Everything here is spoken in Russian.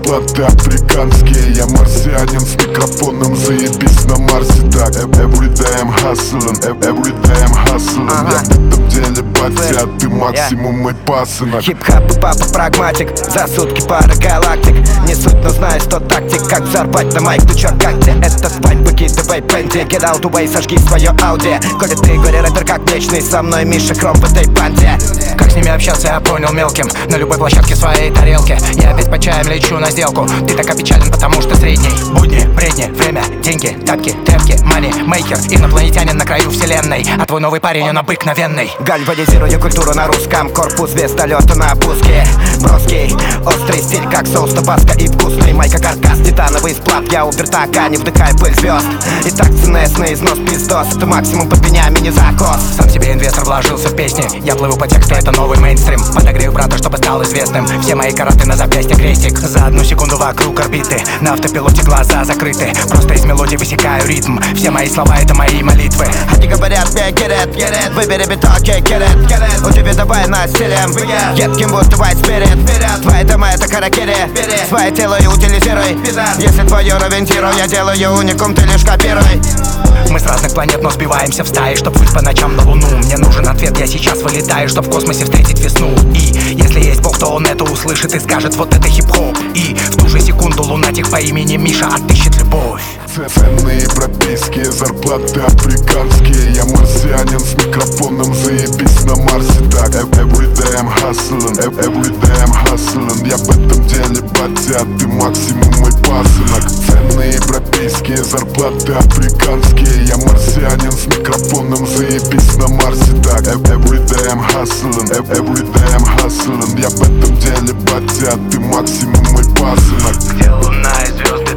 зарплаты африканские. Я марсианин с микрофоном, заебись на Марсе. Так, everyday I'm hustling, everyday I'm hustling. Я в этом деле батя, а ты максимум мой пасынок. Хип-хап и папа прагматик, за сутки пара галактик. Не суть, но знаю, что тактик, как взорвать на майк. Ну чё, как тебе этот вайп, выкидывай пенти. Get out the way, сожги свое ауди. Коли ты горе-рэпер как вечный, со мной Миша Кром в этой банде. Как с ними общаться, я понял мелким. На любой площадке своей тарелки. Я опять по чаям лечу на сделку. Ты так опечален, потому что средний. Будни, бредни, время, деньги, тапки, тряпки, мани, мейкер. Инопланетянин на краю вселенной. А твой новый парень, он обыкновенный. Гальванизирую культуру на русском. Корпус вертолета на пуске. Броский, острый стиль, как соус табаско и вкусный. Майка каркас, титановый сплав. Я у вертака, не вдыхай пыль звезд. И так ЦНС на износ пиздос. Это максимум под меня, мини-закос. Сам себе инвестор вложился в песни. Я плыву по тексту, это новый мейнстрим. Подогрею брата, чтобы стал известным. Все мои караты на запястье крестик. За одну секунду вокруг орбиты. На автопилоте глаза закрыты. Просто из мелодии высекаю ритм. Все мои слова это мои молитвы. Они говорят мне get it, выбери биток и get it. У тебя давай настелем, едким будто white spirit. Твои дома это каракири, свое тело и утилизируй. Если твое равентирую, я делаю уникум, ты лишь копируй. Мы с разных планет, но сбиваемся в стаи, чтоб выйти по ночам на луну. Мне нужен ответ, я сейчас вылетаю, чтоб в космосе встретить весну. И если есть Бог, то он это услышит и скажет: вот это хип-хоп. И в ту же секунду лунатик по имени Миша отыщет любовь. Цены европейские, зарплаты африканские. Я марсианин с микрофоном, заебись на Марсе. Так, everyday I'm hustling, everyday I'm hustling. Я в этом деле батя, а ты максимум мой пасынок. Цены европейские, зарплаты африканские. Я марсианин с микрофоном, заебись на Марсе. Так, everyday I'm hustling, everyday I'm hustling. Я в этом деле батя, а ты максимум мой пасынок. Где луна и звезды?